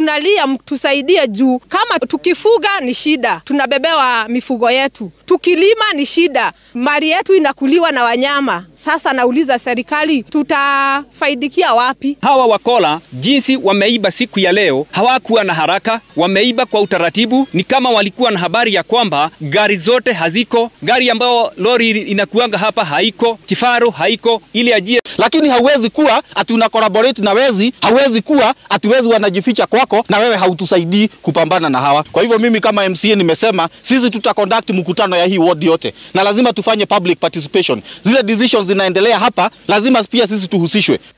tunalia mtusaidie juu. Kama tukifuga ni shida, tunabebewa mifugo yetu. Tukilima ni shida, mali yetu inakuliwa na wanyama. Sasa nauliza serikali, tutafaidikia wapi? Hawa wakora jinsi wameiba siku ya leo, hawakuwa na haraka, wameiba kwa utaratibu. Ni kama walikuwa na habari ya kwamba gari zote haziko, gari ambayo lori inakuanga hapa haiko, kifaru haiko, ili ajie. Lakini hauwezi kuwa ati una collaborate na wezi, hauwezi kuwa ati wezi wanajificha kwako na wewe hautusaidii kupambana na hawa. Kwa hivyo mimi kama MCA nimesema sisi tutaconduct mkutano ya hii ward yote na lazima tufanye public participation. Zile decisions zinaendelea hapa lazima pia sisi tuhusishwe.